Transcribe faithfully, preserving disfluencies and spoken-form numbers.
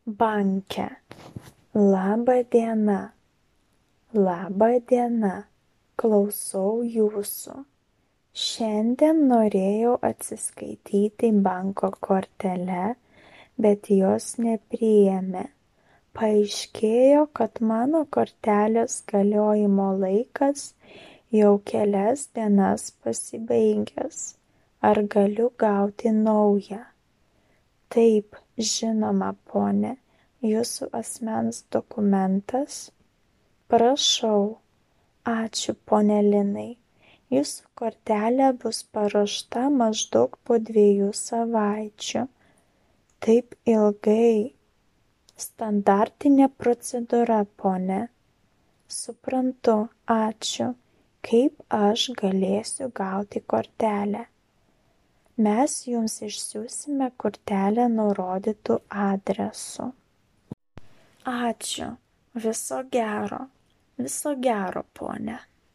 banke. Labą dieną. Labą dieną. Klausau jūsų. Šiandien norėjau atsiskaityti banko kortele, bet jos nepriėmė. Paaiškėjo, kad mano kortelės galiojimo laikas jau kelias dienas pasibaigęs. Ar galiu gauti naują? Taip, žinoma, pone. Jūsų asmens dokumentas? Prašau. Ačiū, pone Linai. Jūsų kortelė bus paruošta maždaug po dviejų savaičių. Taip ilgai. Standartinė procedūra, pone. Suprantu, ačiū. Kaip aš galėsiu gauti kortelę? Mes jums išsiųsime kortelę nurodytu adresu. Ačiū. Viso gero. Viso gero, pone.